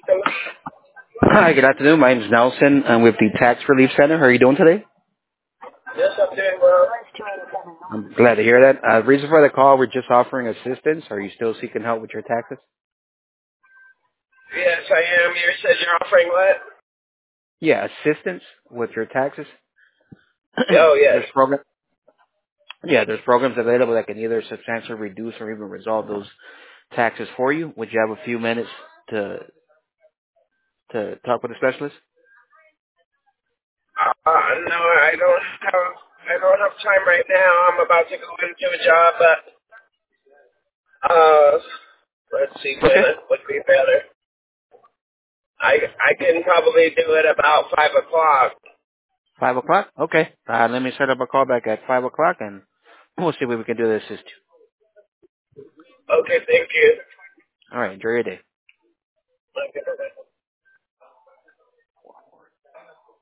Hello. Hi, good afternoon. My name is Nelson. I'm with the Tax Relief Center. How are you doing today? Yes, I'm doing well. I'm glad to hear that. Reason for the call, we're just offering assistance. Are you still seeking help with your taxes? Yes, I am. You said you're offering what? Yeah, assistance with your taxes. Oh, yes. There's programs available that can either substantially reduce or even resolve those taxes for you. Would you have a few minutes to talk with a specialist? No, I don't have time right now. I'm about to go into a job, but let's see when Okay. it would be better. I can probably do it about 5 o'clock. 5 o'clock? Okay. Let me set up a call back at 5 o'clock and we'll see what we can do to assist you. Okay, thank you. All right. Enjoy your day.